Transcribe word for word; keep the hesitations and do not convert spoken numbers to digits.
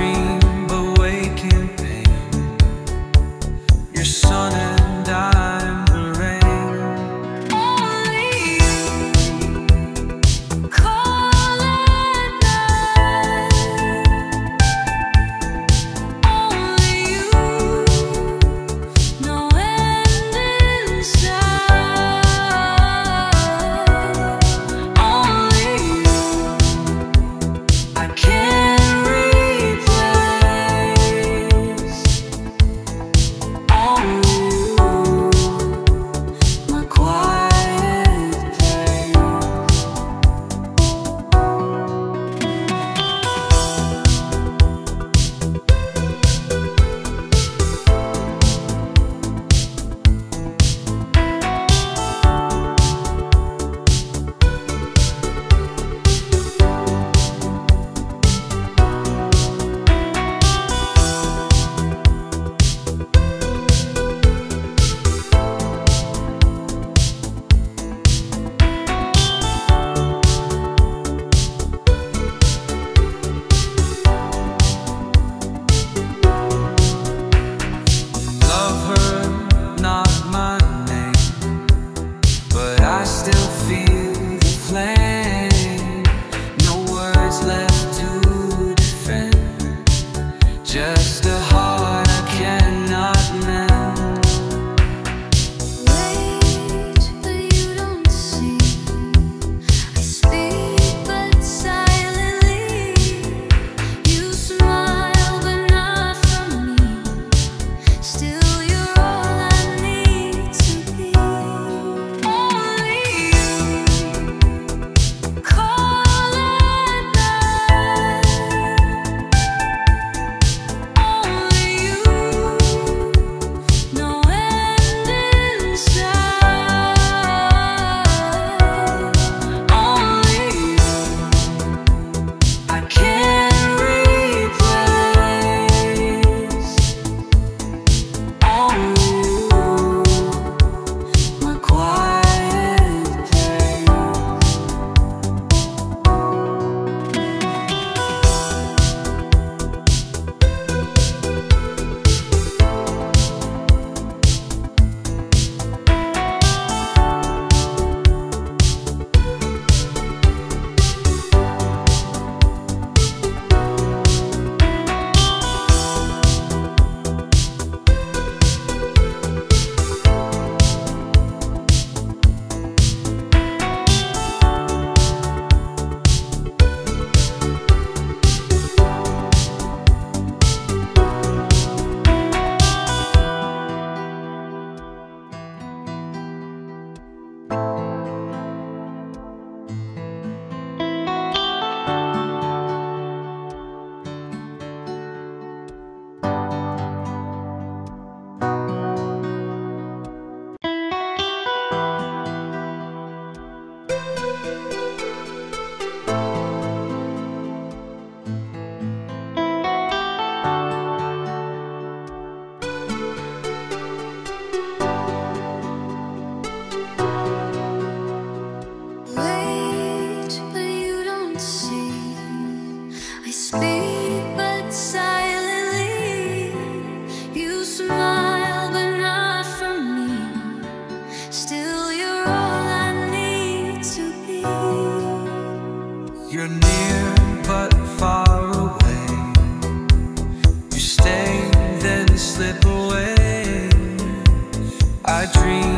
dream but wake in pain. Your sun and I'm the rain. Only you call at night. Only you know end in sight. Only you I can't replace. Only you my quiet place. Love her, not my name, but I still feel the flame. No words left to defend, just a heart I cannot mend. Wait, but you don't see. I speak, but silently. You smile, but not for me. Still, you're all I need to be. Only you call at night. Only you know end in sight. Only you I can't replace. Only you my quiet place. Wait, but you don't see. I speak, but silently. You smile, but not for me. Still, you're all I need to be. You're near but far away. You stay, then slip away. I dream